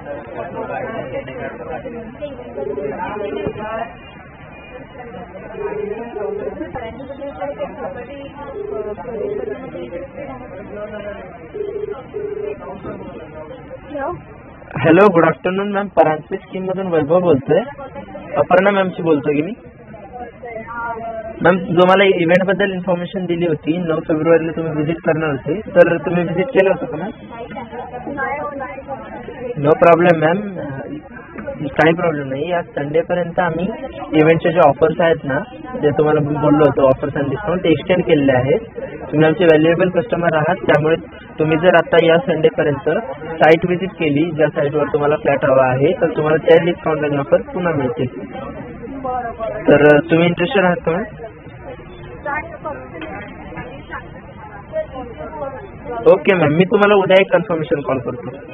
Hello, good afternoon ma'am. Paranjape scheme मधून वैभव बोलतोय. अपर्णा मॅमशी बोलतोय की मी? मॅम, तुम्हाला इव्हेंट बद्दल इन्फॉर्मेशन दिली होती. 9 फेब्रुवारीला तुम्ही व्हिजिट करणार होते, तर तुम्ही व्हिजिट केलं होतं का मॅम? नो प्रॉब्लेम मॅम, काही प्रॉब्लेम नाही. आज संडेपर्यंत आम्ही इव्हेंटचे जे ऑफर्स आहेत ना, जे तुम्हाला बोललो होतो ऑफर्स अँड डिस्काउंट, ते एक्सटेंड केलेले आहेत. तुम्ही आमचे व्हॅल्युएबल कस्टमर आहात, त्यामुळे तुम्ही जर आता या संडेपर्यंत साईट व्हिजिट केली, ज्या साईटवर तुम्हाला फ्लॅट हवा आहे, तर तुम्हाला त्या डिस्काउंट अँड ऑफर पुन्हा मिळतील. तर तुम्ही इंटरेस्टेड आहात का मॅम? ओके मॅम, मी तुम्हाला उद्या एक कन्फर्मेशन कॉल करतो.